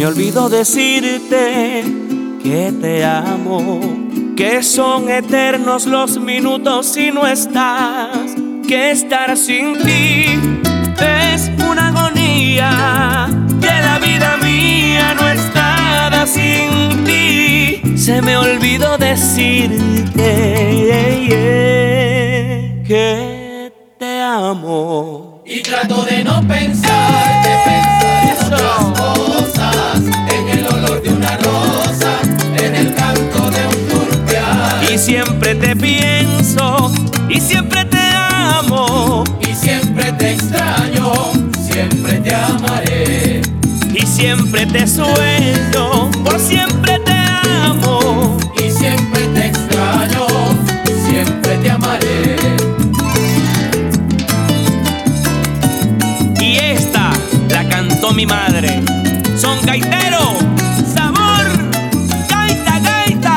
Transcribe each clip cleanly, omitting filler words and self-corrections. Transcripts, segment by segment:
me olvidó decirte que te amo, que son eternos los minutos si no estás, que estar sin ti es una agonía, que la vida mía no es nada sin ti. Se me olvidó decirte que te amo. Y trato de no pensar, de pensar en otras cosas, en el olor de una rosa, en el canto de un turpial. Y siempre te pienso, y siempre te amo, y siempre te extraño, siempre te amaré. y siempre te sueño, por siempre te amo, y siempre te extraño, siempre te amaré. Y esta la cantó mi madre. Son gaitero, sabor, gaita, gaita.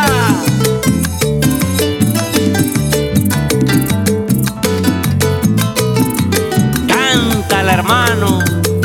Cántala, hermano.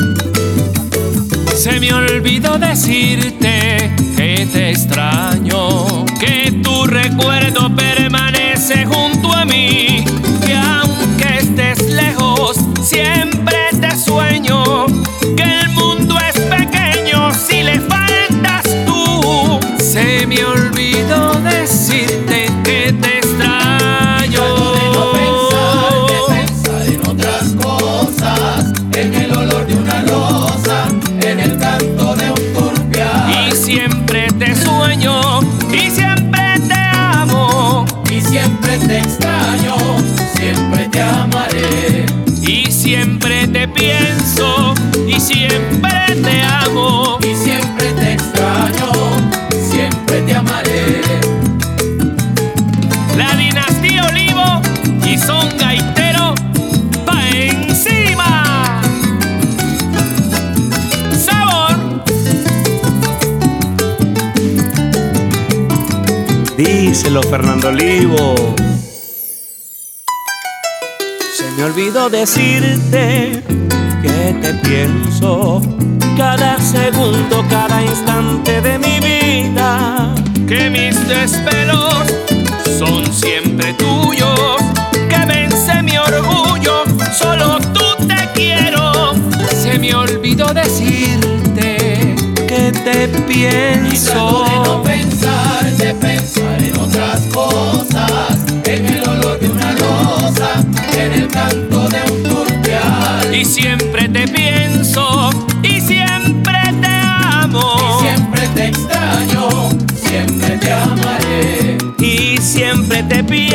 Se me olvidó decirte que te extraño, que tu recuerdo permanece junto a mí, que aunque estés lejos, siempre te sueño, que el mundo es pequeño si le faltas tú. Se me olvidó decirte que te extraño. Trato de no pensar, de pensar en otras cosas, en el olor de una rosa, en el canto de un turpial. Y siempre te sueño, y siempre te amo, y siempre te extraño, siempre te amaré. y siempre te pienso, y siempre te amo. Y siempre te extraño, siempre te amaré. La dinastía Olivo y son gaitero pa' encima. Sabor. Díselo, Fernando Olivo. Se me olvidó decirte que te pienso cada segundo, cada instante de mi vida. Que mis desvelos son siempre tuyos, que vence mi orgullo, solo tú te quiero. Se me olvidó decirte Que te Y trato de no pienso, pensar, de pensar en otras cosas, en el olor de una rosa, en el canto de un turpial. y siempre te pienso, y siempre te amo. Y siempre te extraño, siempre te amaré. y siempre te pienso.